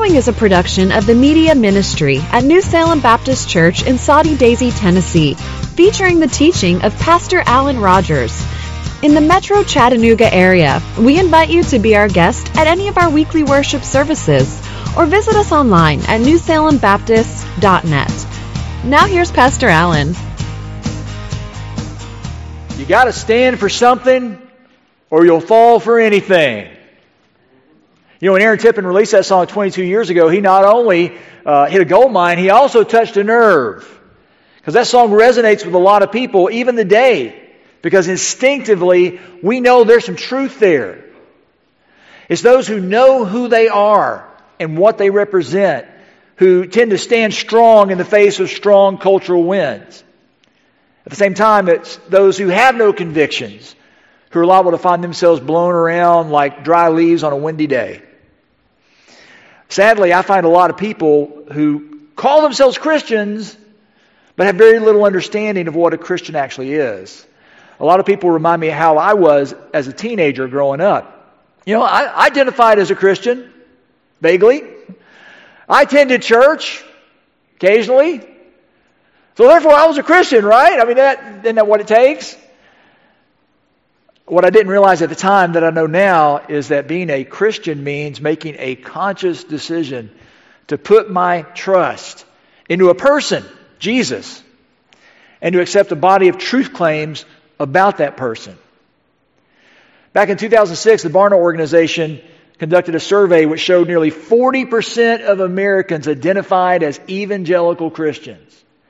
following is a production of the Media Ministry at New Salem Baptist Church in Soddy Daisy, Tennessee, featuring the teaching of Pastor Alan Rogers. In the Metro Chattanooga area, we invite you to be our guest at any of our weekly worship services or visit us online at newsalembaptist.net. Now here's Pastor Alan. You got to stand for something or you'll fall for anything. You know, when Aaron Tippin released that song 22 years ago, he not only hit a gold mine, he also touched a nerve. Because that song resonates with a lot of people, even today. Because instinctively, we know there's some truth there. It's those who know who they are and what they represent who tend to stand strong in the face of strong cultural winds. At the same time, it's those who have no convictions who are liable to find themselves blown around like dry leaves on a windy day. Sadly, I find a lot of people who call themselves Christians but have very little understanding of what a Christian actually is. A lot of people remind me of how I was as a teenager growing up. You know, I identified as a Christian, vaguely. I attended church occasionally. So therefore I was a Christian, right? I mean, isn't that what it takes? What I didn't realize at the time that I know now is that being a Christian means making a conscious decision to put my trust into a person, Jesus, and to accept a body of truth claims about that person. Back in 2006, the Barna organization conducted a survey which showed nearly 40% of Americans identified as evangelical Christians.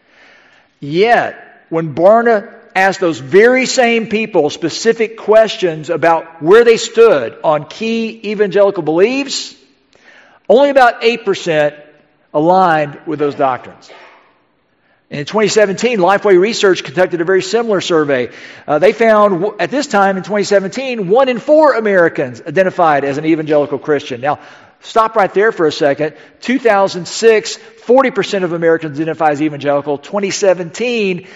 Yet, when Barna asked those very same people specific questions about where they stood on key evangelical beliefs, only about 8% aligned with those doctrines. In 2017, Lifeway Research conducted a very similar survey. They found at this time in 2017, 1 in 4 Americans identified as an evangelical Christian. Now, stop right there for a second. 2006, 40% of Americans identify as evangelical. 2017,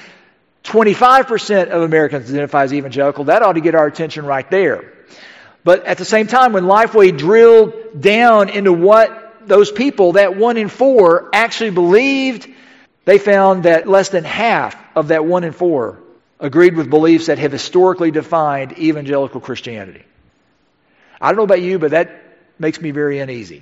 25% of Americans identify as evangelical. That ought to get our attention right there. But at the same time, when Lifeway drilled down into what those people, that 1 in 4, actually believed, they found that less than half of that 1 in 4 agreed with beliefs that have historically defined evangelical Christianity. I don't know about you, but that makes me very uneasy.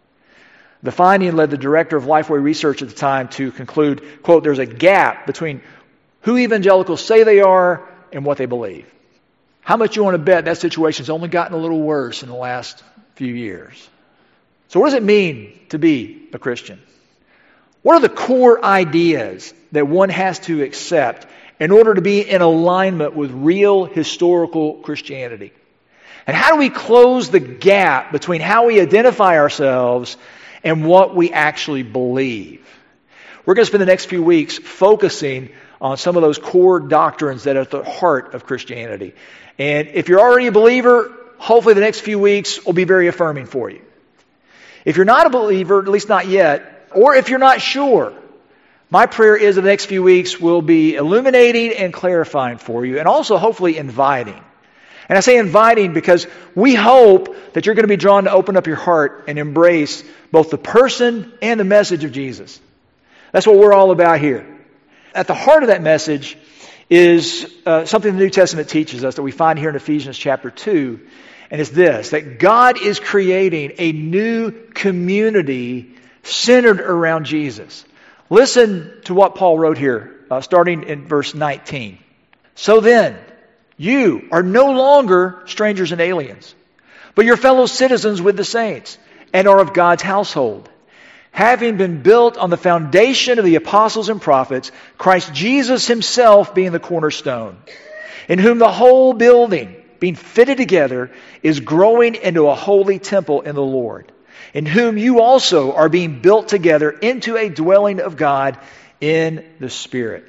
The finding led the director of Lifeway Research at the time to conclude, quote, there's a gap between who evangelicals say they are and what they believe. How much you want to bet that situation's only gotten a little worse in the last few years? So what does it mean to be a Christian? What are the core ideas that one has to accept in order to be in alignment with real historical Christianity? And how do we close the gap between how we identify ourselves and what we actually believe? We're going to spend the next few weeks focusing on some of those core doctrines that are at the heart of Christianity. And if you're already a believer, hopefully the next few weeks will be very affirming for you. If you're not a believer, at least not yet, or if you're not sure, my prayer is that the next few weeks will be illuminating and clarifying for you, and also hopefully inviting. And I say inviting because we hope that you're going to be drawn to open up your heart and embrace both the person and the message of Jesus. That's what we're all about here. At the heart of that message is something the New Testament teaches us that we find here in Ephesians chapter 2, and it's this, that God is creating a new community centered around Jesus. Listen to what Paul wrote here, starting in verse 19. So then, you are no longer strangers and aliens, but you're fellow citizens with the saints and are of God's household, having been built on the foundation of the apostles and prophets, Christ Jesus himself being the cornerstone, in whom the whole building, being fitted together, is growing into a holy temple in the Lord, in whom you also are being built together into a dwelling of God in the Spirit.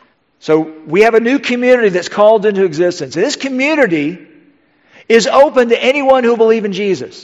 So we have a new community that's called into existence. And this community is open to anyone who will believe in Jesus.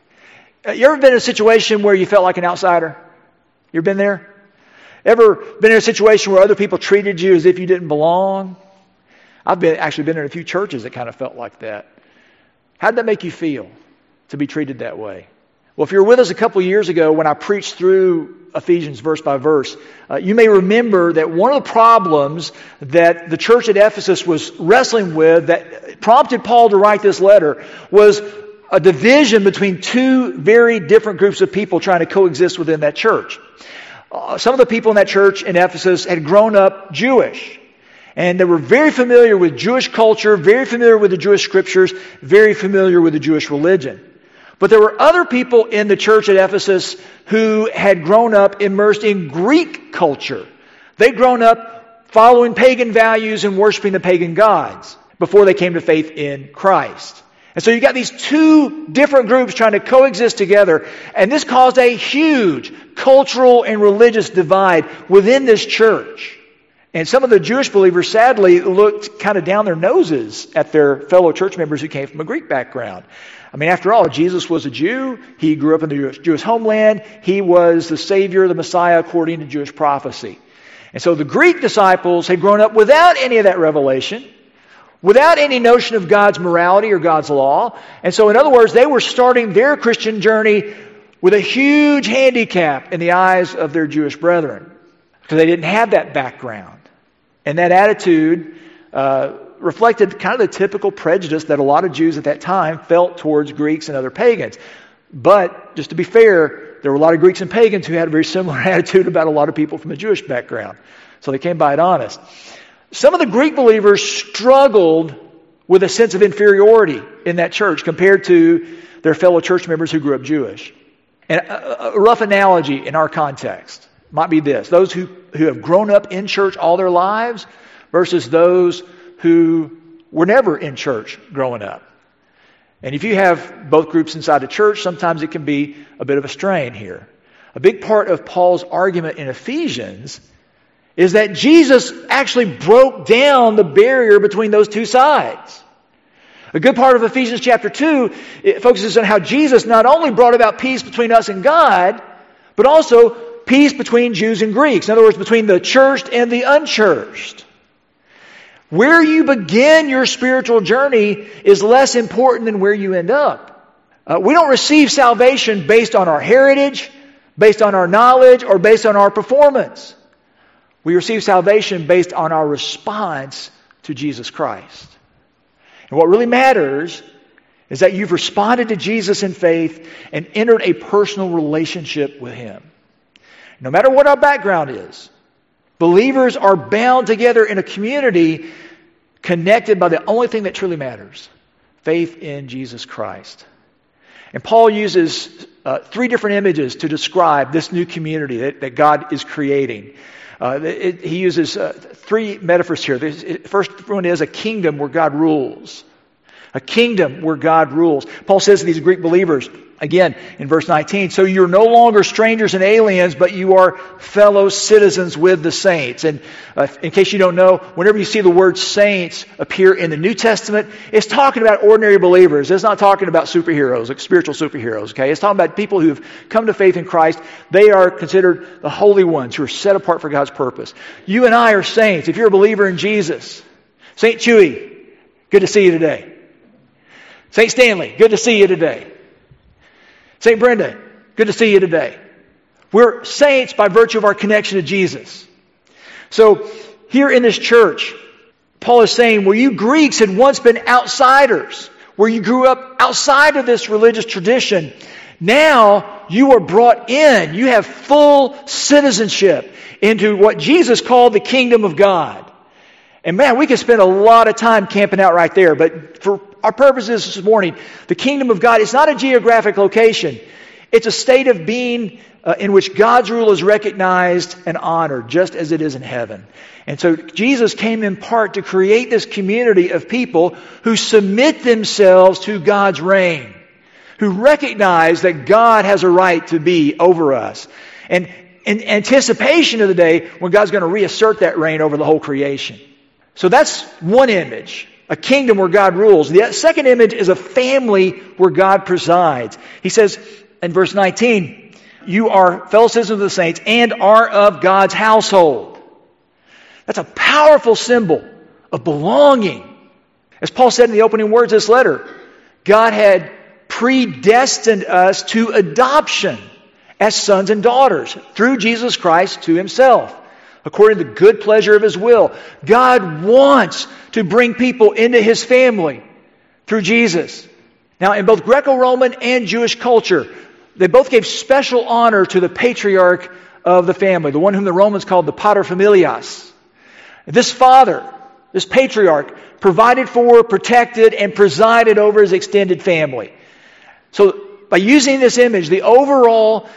You ever been in a situation where you felt like an outsider? You ever been there? Ever been in a situation where other people treated you as if you didn't belong? I've actually been in a few churches that kind of felt like that. How did that make you feel to be treated that way? Well, if you were with us a couple years ago when I preached through Ephesians verse by verse, you may remember that one of the problems that the church at Ephesus was wrestling with that prompted Paul to write this letter was a division between two very different groups of people trying to coexist within that church. Some of the people in that church in Ephesus had grown up Jewish. And they were very familiar with Jewish culture, very familiar with the Jewish scriptures, very familiar with the Jewish religion. But there were other people in the church at Ephesus who had grown up immersed in Greek culture. They'd grown up following pagan values and worshiping the pagan gods before they came to faith in Christ. And so you got these two different groups trying to coexist together, and this caused a huge cultural and religious divide within this church. And some of the Jewish believers, sadly, looked kind of down their noses at their fellow church members who came from a Greek background. I mean, after all, Jesus was a Jew. He grew up in the Jewish homeland. He was the Savior, the Messiah, according to Jewish prophecy. And so the Greek disciples had grown up without any of that revelation, without any notion of God's morality or God's law. And so, in other words, they were starting their Christian journey with a huge handicap in the eyes of their Jewish brethren, because they didn't have that background. And that attitude reflected kind of the typical prejudice that a lot of Jews at that time felt towards Greeks and other pagans. But, just to be fair, there were a lot of Greeks and pagans who had a very similar attitude about a lot of people from a Jewish background. So they came by it honest. Some of the Greek believers struggled with a sense of inferiority in that church compared to their fellow church members who grew up Jewish. And a rough analogy in our context might be this: those who have grown up in church all their lives versus those who were never in church growing up. And if you have both groups inside the church, sometimes it can be a bit of a strain here. A big part of Paul's argument in Ephesians is that Jesus actually broke down the barrier between those two sides. A good part of Ephesians chapter 2, it focuses on how Jesus not only brought about peace between us and God, but also peace between Jews and Greeks. In other words, between the churched and the unchurched. Where you begin your spiritual journey is less important than where you end up. We don't receive salvation based on our heritage, based on our knowledge, or based on our performance. We receive salvation based on our response to Jesus Christ. And what really matters is that you've responded to Jesus in faith and entered a personal relationship with Him. No matter what our background is, believers are bound together in a community connected by the only thing that truly matters: faith in Jesus Christ. And Paul uses three different images to describe this new community that God is creating. He uses three metaphors here. The first one is a kingdom where God rules. A kingdom where God rules. Paul says to these Greek believers, again, in verse 19, so you're no longer strangers and aliens, but you are fellow citizens with the saints. And in case you don't know, whenever you see the word saints appear in the New Testament, it's talking about ordinary believers. It's not talking about superheroes, like spiritual superheroes, okay? It's talking about people who've come to faith in Christ. They are considered the holy ones who are set apart for God's purpose. You and I are saints if you're a believer in Jesus. St. Chewy, good to see you today. St. Stanley, good to see you today. St. Brenda, good to see you today. We're saints by virtue of our connection to Jesus. So here in this church, Paul is saying, where you Greeks had once been outsiders, where you grew up outside of this religious tradition, now you are brought in. You have full citizenship into what Jesus called the kingdom of God. And man, we could spend a lot of time camping out right there, but for our purposes this morning, the kingdom of God is not a geographic location. It's a state of being in which God's rule is recognized and honored, just as it is in heaven. And so Jesus came in part to create this community of people who submit themselves to God's reign, who recognize that God has a right to be over us. And in anticipation of the day when God's going to reassert that reign over the whole creation. So that's one image, a kingdom where God rules. The second image is a family where God presides. He says in verse 19, you are fellow citizens of the saints and are of God's household. That's a powerful symbol of belonging. As Paul said in the opening words of this letter, God had predestined us to adoption as sons and daughters through Jesus Christ to Himself, according to the good pleasure of His will. God wants to bring people into His family through Jesus. Now, in both Greco-Roman and Jewish culture, they both gave special honor to the patriarch of the family, the one whom the Romans called the paterfamilias. This father, this patriarch, provided for, protected, and presided over his extended family. So, by using this image, the overall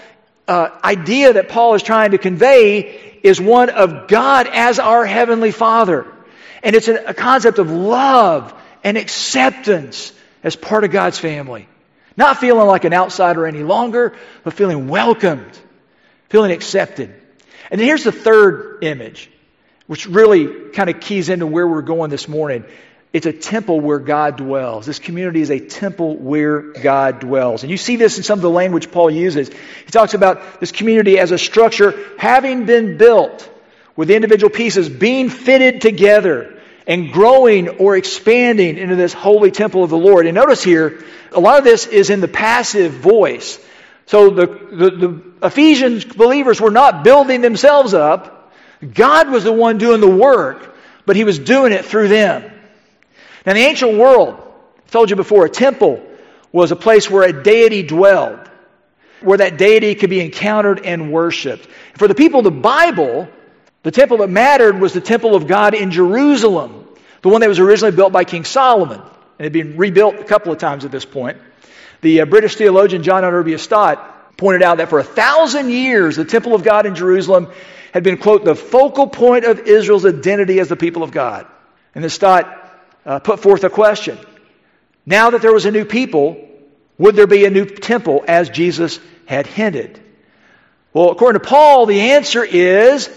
idea that Paul is trying to convey is one of God as our Heavenly Father. And it's a concept of love and acceptance as part of God's family. Not feeling like an outsider any longer, but feeling welcomed, feeling accepted. And then here's the third image, which really kind of keys into where we're going this morning. It's a temple where God dwells. This community is a temple where God dwells. And you see this in some of the language Paul uses. He talks about this community as a structure having been built with the individual pieces being fitted together and growing or expanding into this holy temple of the Lord. And notice here, a lot of this is in the passive voice. So the Ephesians believers were not building themselves up. God was the one doing the work, but He was doing it through them. Now, in the ancient world, I told you before, a temple was a place where a deity dwelled, where that deity could be encountered and worshipped. For the people of the Bible, the temple that mattered was the temple of God in Jerusalem, the one that was originally built by King Solomon, and had been rebuilt a couple of times at this point. The British theologian John Honorbius Stott pointed out that for 1,000 years, the temple of God in Jerusalem had been, quote, the focal point of Israel's identity as the people of God. And then Stott put forth a question. Now that there was a new people, would there be a new temple as Jesus had hinted? Well, according to Paul, the answer is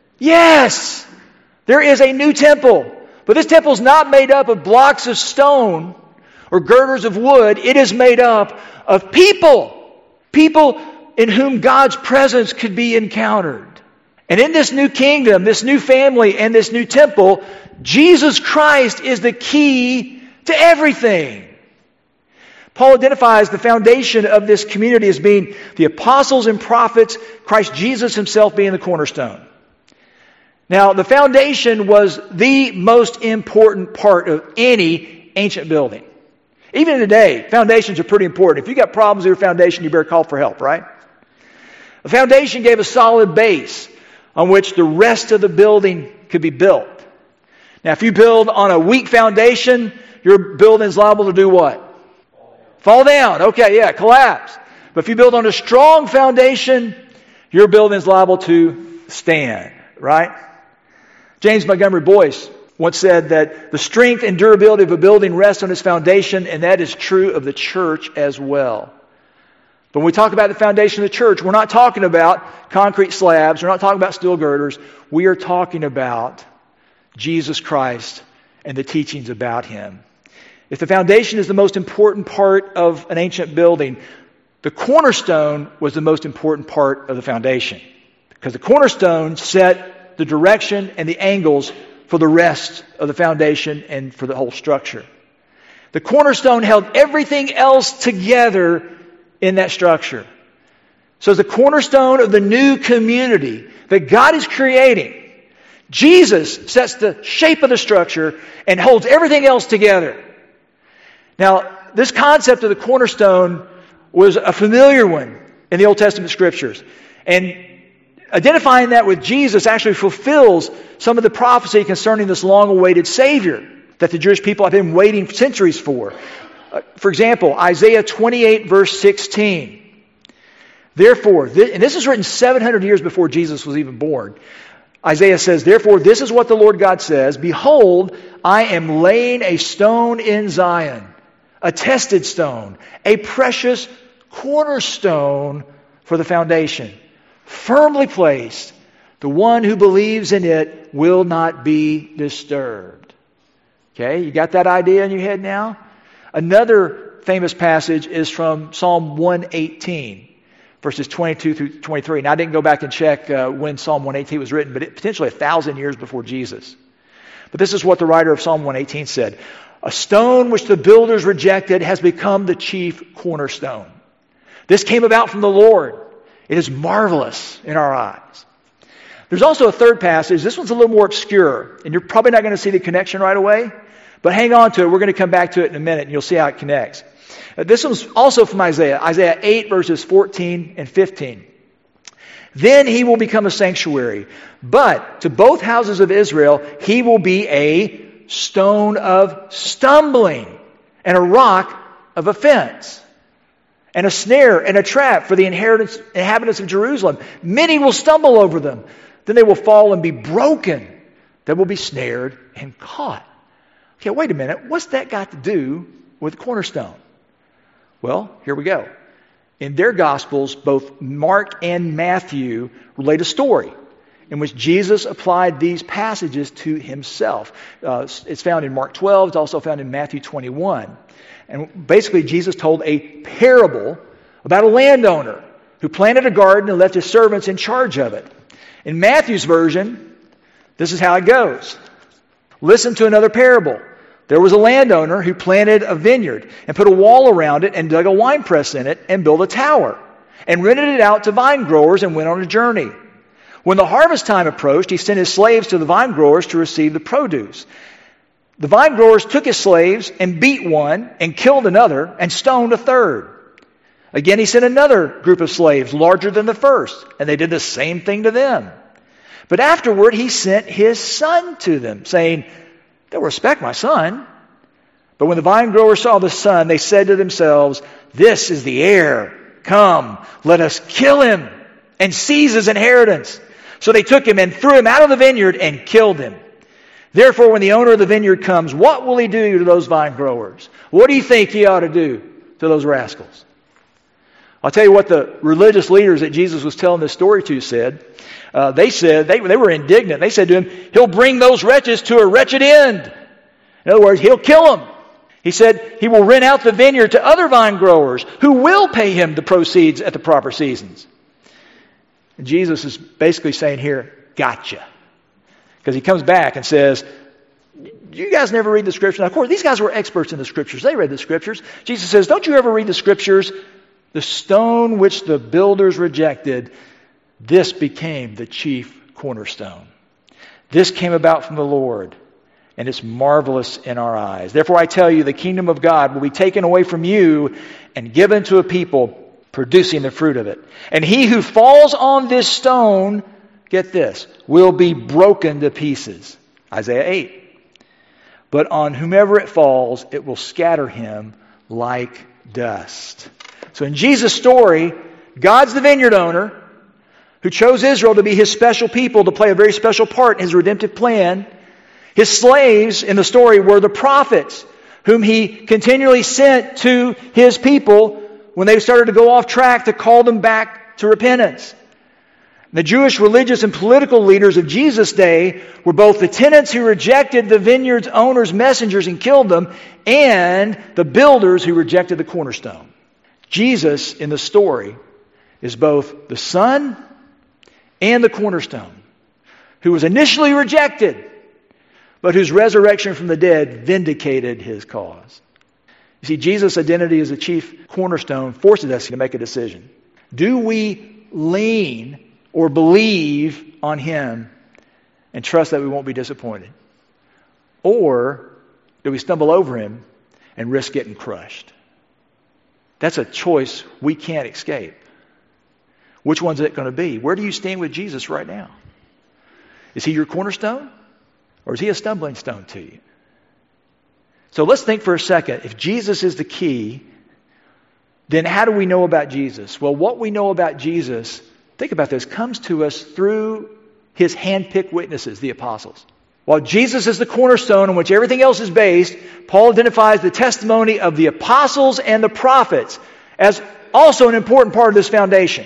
yes. There is a new temple. But this temple is not made up of blocks of stone or girders of wood. It is made up of people. People in whom God's presence could be encountered. And in this new kingdom, this new family, and this new temple, Jesus Christ is the key to everything. Paul identifies the foundation of this community as being the apostles and prophets, Christ Jesus Himself being the cornerstone. Now, the foundation was the most important part of any ancient building. Even today, foundations are pretty important. If you got problems with your foundation, you better call for help, right? The foundation gave a solid base on which the rest of the building could be built. Now, if you build on a weak foundation, your building is liable to do what? Fall down. Okay, yeah, collapse. But if you build on a strong foundation, your building is liable to stand, right? James Montgomery Boyce once said that the strength and durability of a building rests on its foundation, and that is true of the church as well. But when we talk about the foundation of the church, we're not talking about concrete slabs. We're not talking about steel girders. We are talking about Jesus Christ and the teachings about Him. If the foundation is the most important part of an ancient building, the cornerstone was the most important part of the foundation. Because the cornerstone set the direction and the angles for the rest of the foundation and for the whole structure. The cornerstone held everything else together in that structure. So the cornerstone of the new community that God is creating, Jesus sets the shape of the structure and holds everything else together. Now, this concept of the cornerstone was a familiar one in the Old Testament Scriptures. And identifying that with Jesus actually fulfills some of the prophecy concerning this long-awaited Savior that the Jewish people have been waiting centuries for. For example, Isaiah 28 verse 16. Therefore, and this is written 700 years before Jesus was even born. Isaiah says, therefore, this is what the Lord God says, behold, I am laying a stone in Zion, a tested stone, a precious cornerstone for the foundation, firmly placed. The one who believes in it will not be disturbed. Okay, you got that idea in your head now? Another famous passage is from Psalm 118, verses 22 through 23. Now, I didn't go back and check when Psalm 118 was written, but potentially 1,000 years before Jesus. But this is what the writer of Psalm 118 said. A stone which the builders rejected has become the chief cornerstone. This came about from the Lord. It is marvelous in our eyes. There's also a third passage. This one's a little more obscure, and you're probably not going to see the connection right away, but hang on to it. We're going to come back to it in a minute, and you'll see how it connects. This one's also from Isaiah 8, verses 14 and 15. Then he will become a sanctuary, but to both houses of Israel he will be a stone of stumbling and a rock of offense and a snare and a trap for the inhabitants of Jerusalem. Many will stumble over them. Then they will fall and be broken. They will be snared and caught. Okay, wait a minute. What's that got to do with the cornerstone? Well, here we go. In their Gospels, both Mark and Matthew relate a story in which Jesus applied these passages to himself. It's found in Mark 12. It's also found in Matthew 21. And basically, Jesus told a parable about a landowner who planted a garden and left his servants in charge of it. In Matthew's version, this is how it goes. Listen to another parable. There was a landowner who planted a vineyard and put a wall around it and dug a winepress in it and built a tower and rented it out to vine growers and went on a journey. When the harvest time approached, he sent his slaves to the vine growers to receive the produce. The vine growers took his slaves and beat one and killed another and stoned a third. Again, he sent another group of slaves larger than the first, and they did the same thing to them. But afterward, he sent his son to them, saying, "They'll respect my son." But when the vine growers saw the son, they said to themselves, "This is the heir. Come, let us kill him and seize his inheritance." So they took him and threw him out of the vineyard and killed him. Therefore, when the owner of the vineyard comes, what will he do to those vine growers? What do you think he ought to do to those rascals? I'll tell you what the religious leaders that Jesus was telling this story to said. They were indignant. They said to him, "He'll bring those wretches to a wretched end." In other words, he'll kill them. He said he will rent out the vineyard to other vine growers who will pay him the proceeds at the proper seasons. And Jesus is basically saying here, gotcha. Because he comes back and says, "You guys never read the Scriptures?" Now, of course, these guys were experts in the Scriptures. They read the Scriptures. Jesus says, "Don't you ever read the Scriptures? The stone which the builders rejected, this became the chief cornerstone. This came about from the Lord, and it's marvelous in our eyes. Therefore I tell you, the kingdom of God will be taken away from you and given to a people producing the fruit of it. And he who falls on this stone," get this, "will be broken to pieces." Isaiah 8. "But on whomever it falls, it will scatter him like dust." So in Jesus' story, God's the vineyard owner who chose Israel to be his special people, to play a very special part in his redemptive plan. His slaves in the story were the prophets, whom he continually sent to his people when they started to go off track to call them back to repentance. The Jewish religious and political leaders of Jesus' day were both the tenants who rejected the vineyard's owner's messengers and killed them, and the builders who rejected the cornerstone. Jesus in the story is both the Son and the cornerstone, who was initially rejected, but whose resurrection from the dead vindicated his cause. You see, Jesus' identity as the chief cornerstone forces us to make a decision. Do we lean or believe on him and trust that we won't be disappointed? Or do we stumble over him and risk getting crushed? That's a choice we can't escape. Which one's it going to be? Where do you stand with Jesus right now? Is he your cornerstone? Or is he a stumbling stone to you? So let's think for a second. If Jesus is the key, then how do we know about Jesus? Well, what we know about Jesus, think about this, comes to us through his hand-picked witnesses, the apostles. While Jesus is the cornerstone on which everything else is based, Paul identifies the testimony of the apostles and the prophets as also an important part of this foundation.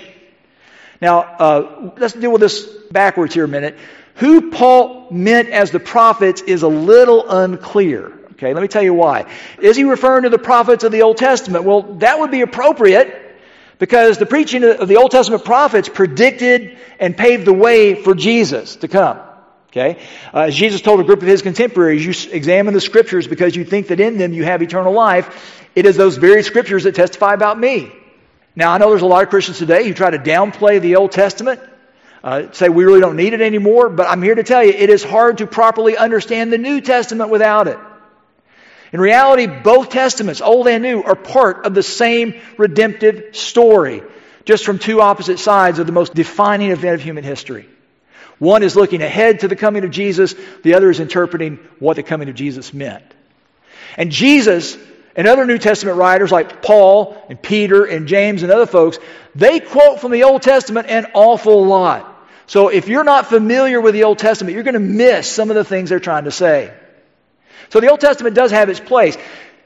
Now, let's deal with this backwards here a minute. Who Paul meant as the prophets is a little unclear. Okay, let me tell you why. Is he referring to the prophets of the Old Testament? Well, that would be appropriate because the preaching of the Old Testament prophets predicted and paved the way for Jesus to come. Okay? As Jesus told a group of his contemporaries, you examine the Scriptures because you think that in them you have eternal life. It is those very Scriptures that testify about me. Now, I know there's a lot of Christians today who try to downplay the Old Testament, say we really don't need it anymore, but I'm here to tell you, it is hard to properly understand the New Testament without it. In reality, both Testaments, Old and New, are part of the same redemptive story, just from two opposite sides of the most defining event of human history. One is looking ahead to the coming of Jesus, the other is interpreting what the coming of Jesus meant. And Jesus and other New Testament writers like Paul and Peter and James and other folks, they quote from the Old Testament an awful lot. So if you're not familiar with the Old Testament, you're going to miss some of the things they're trying to say. So the Old Testament does have its place.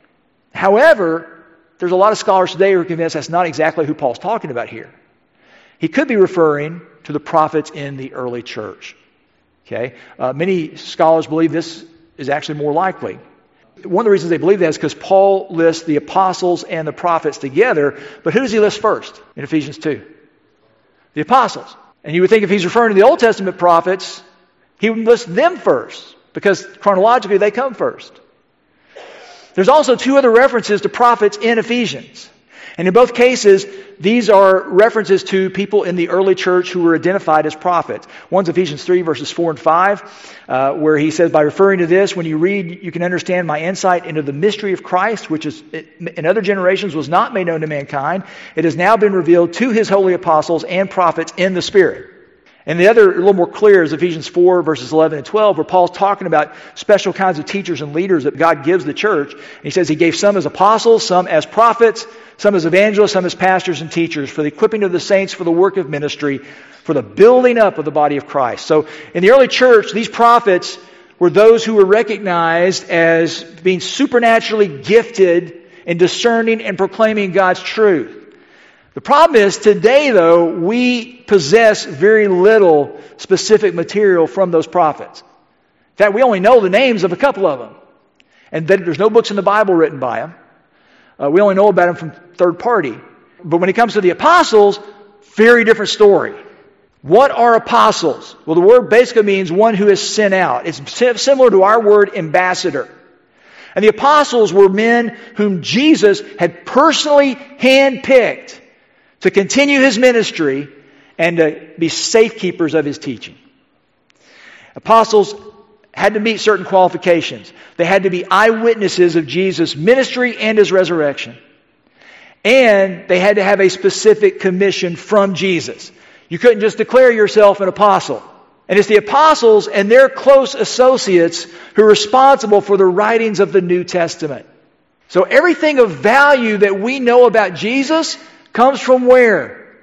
However, there's a lot of scholars today who are convinced that's not exactly who Paul's talking about here. He could be referring to the prophets in the early church. Okay? Many scholars believe this is actually more likely. One of the reasons they believe that is because Paul lists the apostles and the prophets together, but who does he list first in Ephesians 2? The apostles. And you would think if he's referring to the Old Testament prophets, he would list them first, because chronologically they come first. There's also two other references to prophets in Ephesians. And in both cases, these are references to people in the early church who were identified as prophets. One's Ephesians 3, verses 4 and 5, where he says, by referring to this, when you read, you can understand my insight into the mystery of Christ, which is in other generations was not made known to mankind. It has now been revealed to his holy apostles and prophets in the Spirit. And the other, a little more clear, is Ephesians 4, verses 11 and 12, where Paul's talking about special kinds of teachers and leaders that God gives the church. And he says he gave some as apostles, some as prophets, some as evangelists, some as pastors and teachers, for the equipping of the saints for the work of ministry, for the building up of the body of Christ. So in the early church, these prophets were those who were recognized as being supernaturally gifted in discerning and proclaiming God's truth. The problem is, today, though, we possess very little specific material from those prophets. In fact, we only know the names of a couple of them. And there's no books in the Bible written by them. We only know about them from third party. But when it comes to the apostles, very different story. What are apostles? Well, the word basically means one who is sent out. It's similar to our word ambassador. And the apostles were men whom Jesus had personally handpicked to continue his ministry and to be safekeepers of his teaching. Apostles had to meet certain qualifications. They had to be eyewitnesses of Jesus' ministry and his resurrection. And they had to have a specific commission from Jesus. You couldn't just declare yourself an apostle. And it's the apostles and their close associates who are responsible for the writings of the New Testament. So everything of value that we know about Jesus comes from where?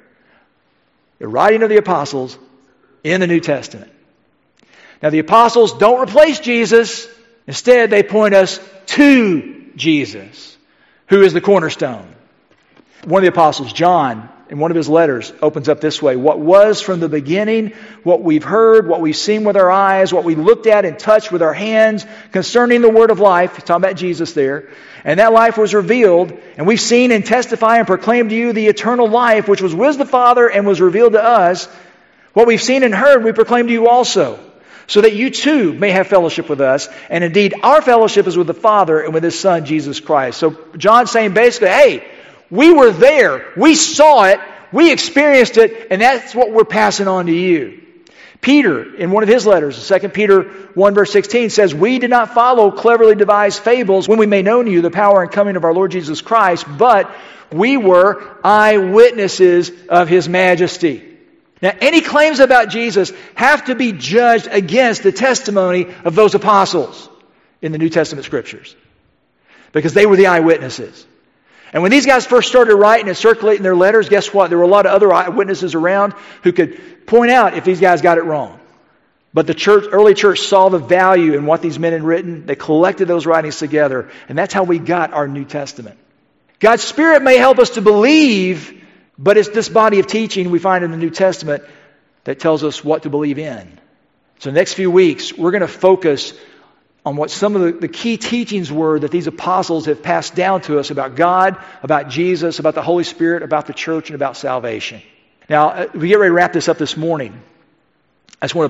The writing of the apostles in the New Testament. Now the apostles don't replace Jesus. Instead, they point us to Jesus, who is the cornerstone. One of the apostles, John, in one of his letters, opens up this way. What was from the beginning, what we've heard, what we've seen with our eyes, what we looked at and touched with our hands concerning the word of life. He's talking about Jesus there. And that life was revealed, and we've seen and testify and proclaim to you the eternal life, which was with the Father and was revealed to us. What we've seen and heard, we proclaim to you also, so that you too may have fellowship with us. And indeed, our fellowship is with the Father and with His Son, Jesus Christ. So John's saying basically, hey, we were there, we saw it, we experienced it, and that's what we're passing on to you. Peter, in one of his letters, 2 Peter 1 verse 16, says, we did not follow cleverly devised fables when we made known to you the power and coming of our Lord Jesus Christ, but we were eyewitnesses of His majesty. Now, any claims about Jesus have to be judged against the testimony of those apostles in the New Testament Scriptures, because they were the eyewitnesses. And when these guys first started writing and circulating their letters, guess what? There were a lot of other eyewitnesses around who could point out if these guys got it wrong. But the early church saw the value in what these men had written. They collected those writings together. And that's how we got our New Testament. God's Spirit may help us to believe, but it's this body of teaching we find in the New Testament that tells us what to believe in. So the next few weeks, we're going to focus on what some of the key teachings were that these apostles have passed down to us about God, about Jesus, about the Holy Spirit, about the church, and about salvation. Now, we get ready to wrap this up this morning. I just want to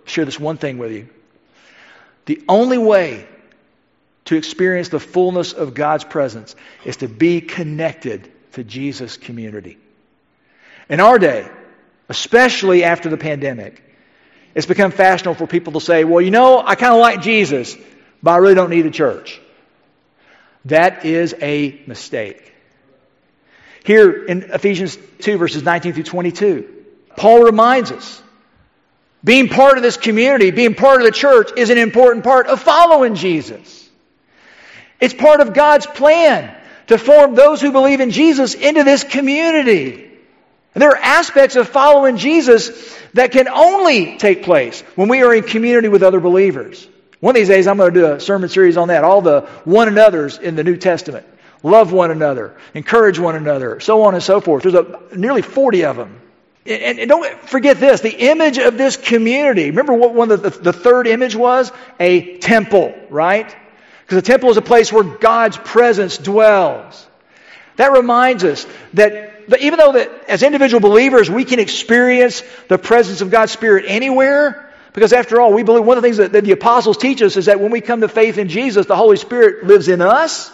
share this one thing with you. The only way to experience the fullness of God's presence is to be connected to Jesus' community. In our day, especially after the pandemic, it's become fashionable for people to say, well, I kind of like Jesus, but I really don't need a church. That is a mistake. Here in Ephesians 2, verses 19 through 22, Paul reminds us, being part of this community, being part of the church is an important part of following Jesus. It's part of God's plan to form those who believe in Jesus into this community. And there are aspects of following Jesus that can only take place when we are in community with other believers. One of these days I'm going to do a sermon series on that, all the one another's in the New Testament. Love one another, encourage one another, so on and so forth. There's nearly 40 of them. And don't forget this, the image of this community. Remember what one of the third image was? A temple, right? Because a temple is a place where God's presence dwells. That reminds us that even though that as individual believers we can experience the presence of God's Spirit anywhere, because after all, we believe one of the things that the apostles teach us is that when we come to faith in Jesus, the Holy Spirit lives in us.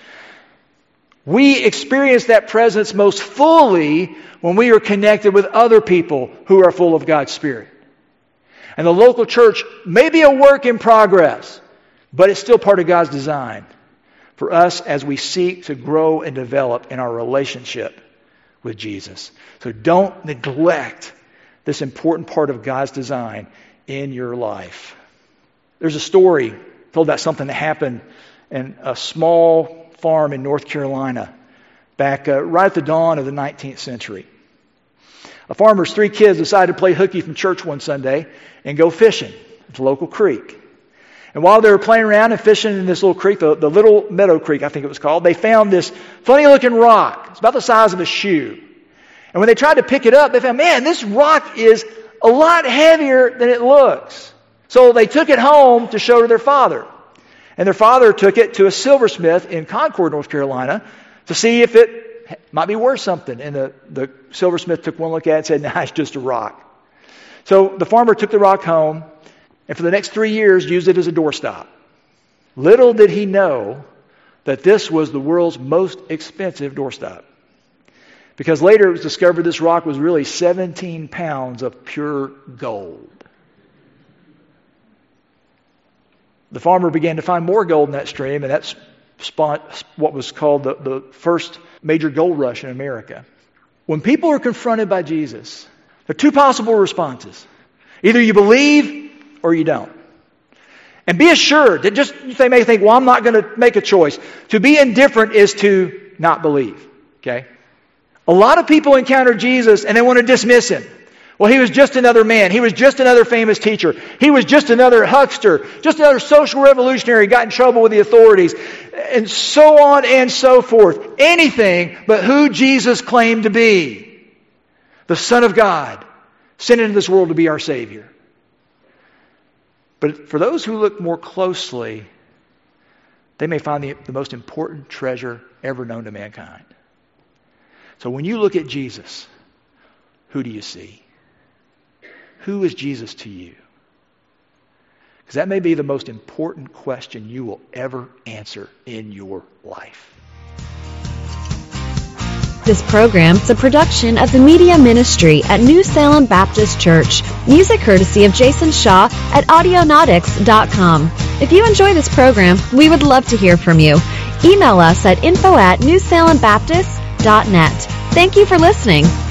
We experience that presence most fully when we are connected with other people who are full of God's Spirit. And the local church may be a work in progress, but it's still part of God's design for us as we seek to grow and develop in our relationship with Jesus. So don't neglect this important part of God's design in your life. There's a story told about something that happened in a small farm in North Carolina back right at the dawn of the 19th century. A farmer's 3 kids decided to play hooky from church one Sunday and go fishing at the local creek. And while they were playing around and fishing in this little creek, the Little Meadow Creek I think it was called, they found this funny looking rock. It's about the size of a shoe. And when they tried to pick it up, they found, man, this rock is a lot heavier than it looks. So they took it home to show to their father. And their father took it to a silversmith in Concord, North Carolina, to see if it might be worth something. And the silversmith took one look at it and said, nah, it's just a rock. So the farmer took the rock home and for the next 3 years used it as a doorstop. Little did he know that this was the world's most expensive doorstop. Because later it was discovered this rock was really 17 pounds of pure gold. The farmer began to find more gold in that stream, and that's spawned what was called the first major gold rush in America. When people are confronted by Jesus, there are 2 possible responses. Either you believe or you don't. And be assured that they may think, well, I'm not going to make a choice. To be indifferent is to not believe. Okay? A lot of people encounter Jesus and they want to dismiss him. Well, he was just another man. He was just another famous teacher. He was just another huckster, just another social revolutionary, got in trouble with the authorities, and so on and so forth. Anything but who Jesus claimed to be. The Son of God, sent into this world to be our Savior. But for those who look more closely, they may find the most important treasure ever known to mankind. So when you look at Jesus, who do you see? Who is Jesus to you? Because that may be the most important question you will ever answer in your life. This program is a production of the Media Ministry at New Salem Baptist Church. Music courtesy of Jason Shaw at Audionautics.com. If you enjoy this program, we would love to hear from you. Email us at info@newsalembaptist.net. Thank you for listening.